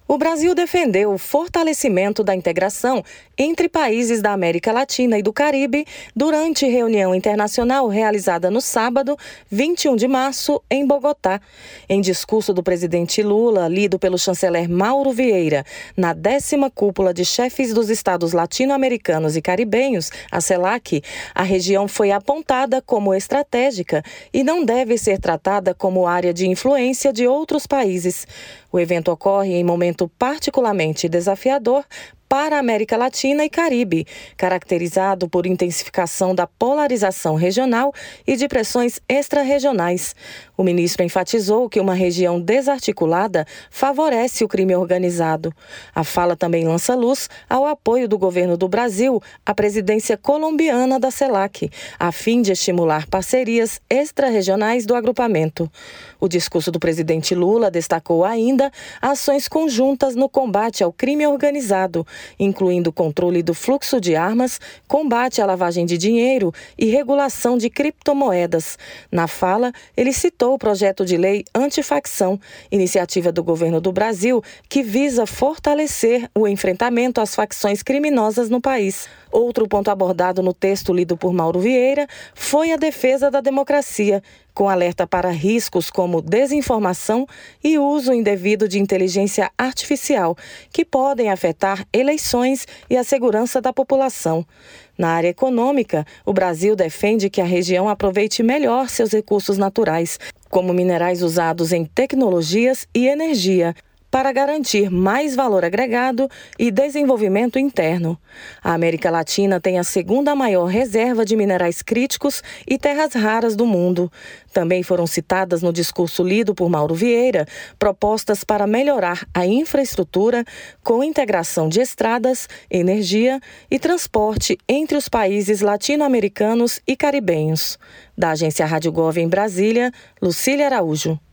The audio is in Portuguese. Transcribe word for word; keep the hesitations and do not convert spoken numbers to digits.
O Brasil defendeu o fortalecimento da integração entre países da América Latina e do Caribe durante reunião internacional realizada no sábado, vinte e um de março, em Bogotá. Em discurso do presidente Lula, lido pelo chanceler Mauro Vieira, na décima cúpula de chefes dos estados latino-americanos e caribenhos, a CELAC, a região foi apontada como estratégica e não deve ser tratada como área de influência de outros países. O evento ocorre em momento particularmente desafiador para a América Latina e Caribe, caracterizado por intensificação da polarização regional e de pressões extra-regionais. O ministro enfatizou que uma região desarticulada favorece o crime organizado. A fala também lança luz ao apoio do governo do Brasil à presidência colombiana da CELAC, a fim de estimular parcerias extra-regionais do agrupamento. O discurso do presidente Lula destacou ainda ações conjuntas no combate ao crime organizado, incluindo controle do fluxo de armas, combate à lavagem de dinheiro e regulação de criptomoedas. Na fala, ele citou o projeto de lei antifacção, iniciativa do governo do Brasil que visa fortalecer o enfrentamento às facções criminosas no país. Outro ponto abordado no texto lido por Mauro Vieira foi a defesa da democracia, com alerta para riscos como desinformação e uso indevido de inteligência artificial, que podem afetar eleições e a segurança da população. Na área econômica, o Brasil defende que a região aproveite melhor seus recursos naturais, como minerais usados em tecnologias e energia, para garantir mais valor agregado e desenvolvimento interno. A América Latina tem a segunda maior reserva de minerais críticos e terras raras do mundo. Também foram citadas no discurso lido por Mauro Vieira propostas para melhorar a infraestrutura com integração de estradas, energia e transporte entre os países latino-americanos e caribenhos. Da Agência Rádio Gov em Brasília, Lucília Araújo.